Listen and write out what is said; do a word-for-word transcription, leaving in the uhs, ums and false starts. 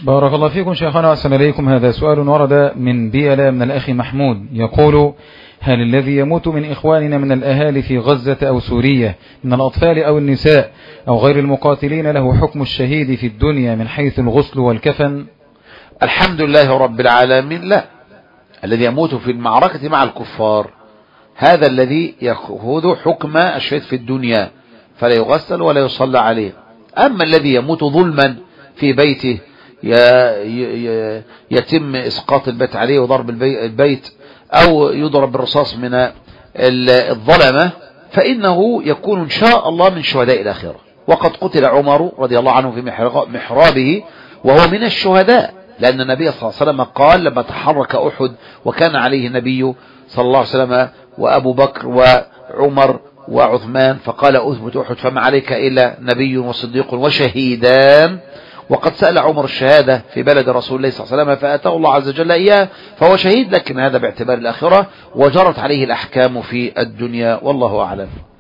بارك الله فيكم شيخنا وأحسن إليكم. هذا سؤال ورد من بيلا من الأخ محمود يقول: هل الذي يموت من إخواننا من الأهالي في غزة أو سوريا من الأطفال أو النساء أو غير المقاتلين له حكم الشهيد في الدنيا من حيث الغسل والكفن؟ الحمد لله رب العالمين. لا، الذي يموت في المعركة مع الكفار هذا الذي يأخذ حكم الشهيد في الدنيا، فلا يغسل ولا يصلى عليه. أما الذي يموت ظلما في بيته يتم إسقاط البيت عليه وضرب البيت أو يضرب بالرصاص من الظلمة، فإنه يكون إن شاء الله من شهداء الآخرة. وقد قتل عمر رضي الله عنه في محرابه وهو من الشهداء، لأن النبي صلى الله عليه وسلم قال لما تحرك أحد وكان عليه النبي صلى الله عليه وسلم وأبو بكر وعمر وعثمان، فقال أثبت أحد فما عليك إلا نبي وصديق وشهيدان. وقد سأل عمر الشهادة في بلد رسول الله صلى الله عليه وسلم فأتاه الله عز وجل إياه، فهو شهيد، لكن هذا باعتبار الآخرة، وجرت عليه الأحكام في الدنيا، والله أعلم.